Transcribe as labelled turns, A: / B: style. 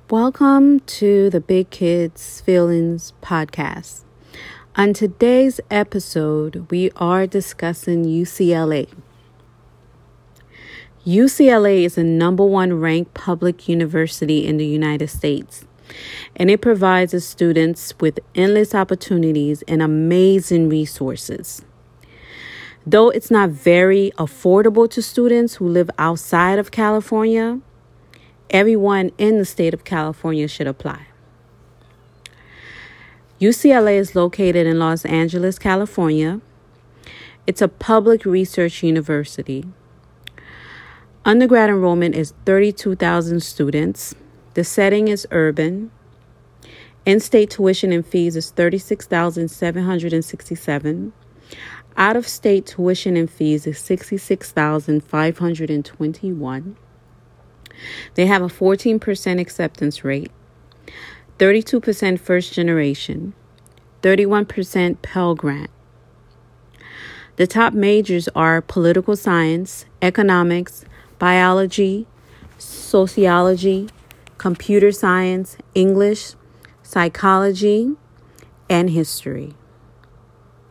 A: Welcome to the Big Kids Feelings podcast. On today's episode, we are discussing UCLA. UCLA is the number one ranked public university in the United States, and it provides its students with endless opportunities and amazing resources. Though it's not very affordable to students who live outside of California, everyone in the state of California should apply. UCLA is located in Los Angeles, California. It's a public research university. Undergrad enrollment is 32,000 students. The setting is urban. In-state tuition and fees is $36,767. Out-of-state tuition and fees is $66,521. They have a 14% acceptance rate, 32% first generation, 31% Pell Grant. The top majors are political science, economics, biology, sociology, computer science, English, psychology, and history.